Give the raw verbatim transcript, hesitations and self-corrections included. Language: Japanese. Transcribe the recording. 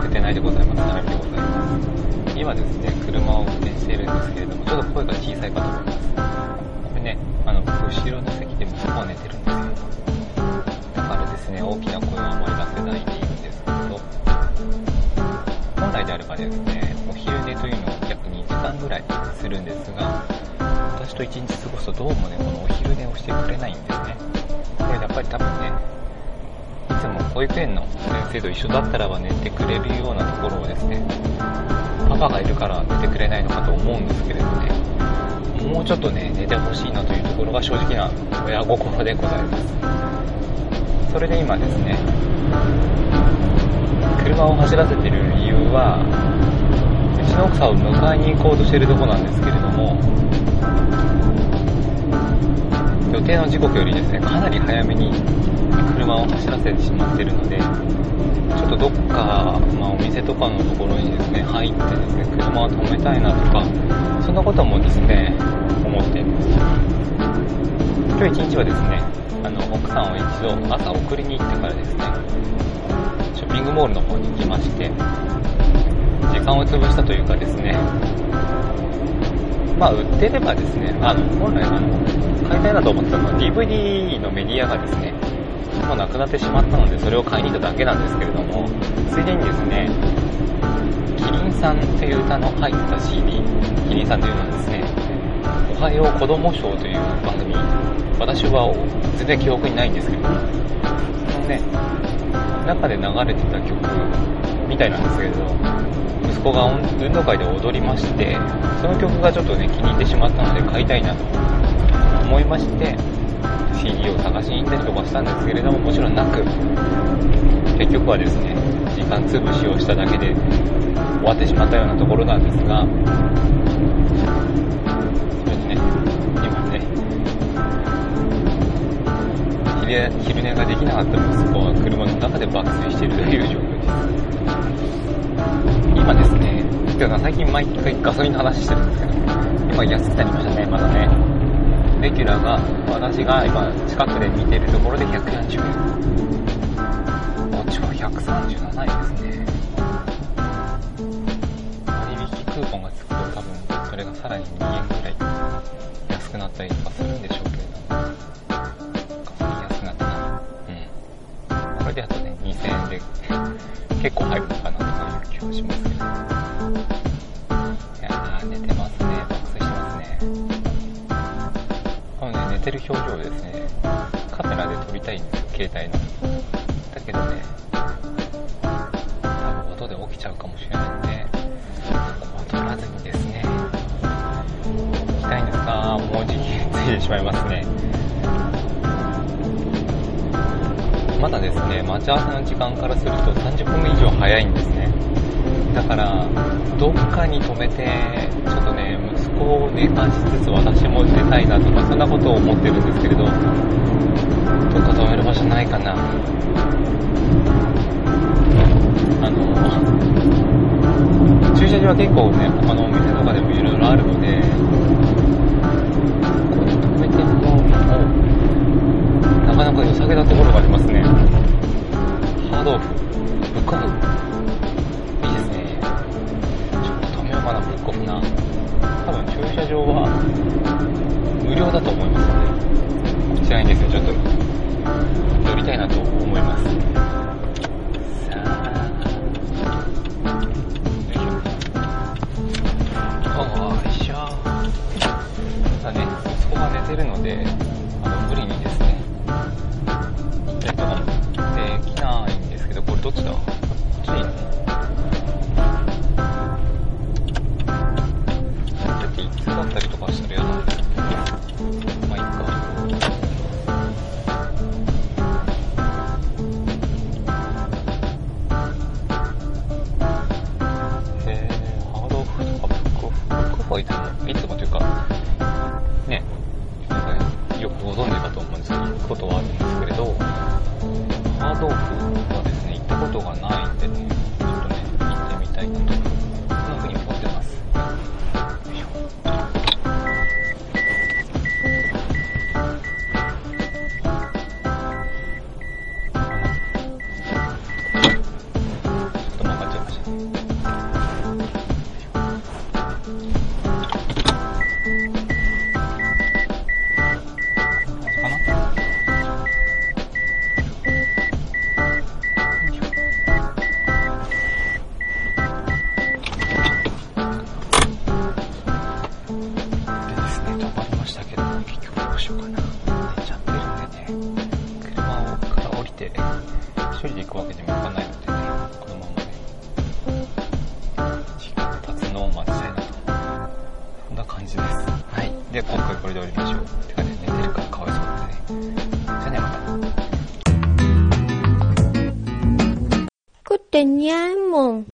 くてないでございます。並びでございます。今ですね、車を運転しているんですけれども、ちょっと声が小さいかと思います。これね、あの、後ろの席で息子は寝てるんですよ。だからですね、大きな声はあまり出せないでいいんですけど、本来であればですね、お昼寝というのを約にじかんぐらいするんですが、私といちにち過ごすとどうもね、このお昼寝をしてくれないんですね。これやっぱり多分ね、いつも保育園の先生と一緒だったらば寝てくれるようなところをですね、パパがいるから寝てくれないのかと思うんですけれどね、もうちょっとね、寝てほしいなというところが正直な親心でございます。それで今ですね、車を走らせている理由は、うちの奥さんを迎えに行こうとしているところなんですけれども、予定の時刻よりですね、かなり早めに車を走らせてしまっているので、ちょっとどっか、まあ、お店とかのところにですね、入ってですね、車を止めたいなとか、そんなこともですね、思っています。今日一日はですね、あの、奥さんを一度朝送りに行ってからですね、ショッピングモールの方に行きまして、時間を潰したというかですね、まあ売ってればですね、あの、本来あの、買いたいなと思ってたのは ディーブイディー のメディアがですね、もうなくなってしまったので、それを買いに行っただけなんですけれども、ついでにですね、キリンさんという歌の入った シーディー、キリンさんというのはですね、おはよう子供ショーという番組、私は全然記憶にないんですけども、そのね、中で流れてた曲みたいなんですけれど、息子が運動会で踊りまして、その曲がちょっとね、気に入ってしまったので買いたいなと思いまして、シーディー を探しに行ったりとかしたんですけれども、もちろんなく、結局はですね、時間潰しをしただけで終わってしまったようなところなんですが、それでね、今ね、昼、昼寝ができなかった息子は車の中で爆睡しているという状況です。今ですね、最近毎回ガソリンの話してるんですけど、今安くなりましたね、まだね。レギュラーが、私が今近くで見ているところでひゃくよんじゅうえん。こっちはひゃくさんじゅうななえんですね。割引クーポンがつくと多分それがさらににえんぐらい安くなったりとかするんでしょうけれども、ガソリン安くなったな。うん。これであとね、にせんえんで結構入るのかなとかいう気がしますけど。いやー、寝てますね。爆睡してますね。このね、寝てる表情をですね、カメラで撮りたいんですよ、携帯の。だけどね、多分音で起きちゃうかもしれないんで、ここを撮らずにですね、行きたいんですが、もう時期ついてしまいますね。まだですね、待ち合わせの時間からするとさんじゅっぷん以上早いんですね。だから、どっかに止めて、ちょっとね、息子を寝かしつつ私も出たいなとか、そんなことを思ってるんですけれど、どっか止める場所ないかな。あの、駐車場は結構ね、他のお店とかでもいろいろあるので、ここに止めてると、なかなか良さげなところがありますね。ハードオフ、ブックオフ。いいですね。ちょっと止めようかな、ブックオフな。多分駐車場は無料だと思いますので、こちらにですね、ちょっと寄りたいなと思います。さあ、よいしょ。よいしょ。ただね、息子が寝てるので、あの無理にですね、行ったりとかもできないんですけど、これどっちだ？こっちでいいの？だって一通だったりとかしたら嫌なんですけど、まあいいか。へー、ハードオフとかブックオフ、ブックオフはいつも、いつもというか、ね、なんかよくご存知かと思うんですけど、行くことはあるんですけれど、ハードオフはですね、行ったことがないんでね、ちょっとね、行ってみたいなと、そんな風に思ってます。よいしょ。ちょっと曲がっちゃいました。 しようかな。寝ちゃってるんでね、車から降りて一人で行くわけにもいかないのでね、このままね時間経つのを待ちたいなと、そんな感じです。はい。で、今回これで終わりましょう。てかね、寝てるからかわいそうなんでね。じゃあね、また。 Good day, Mom.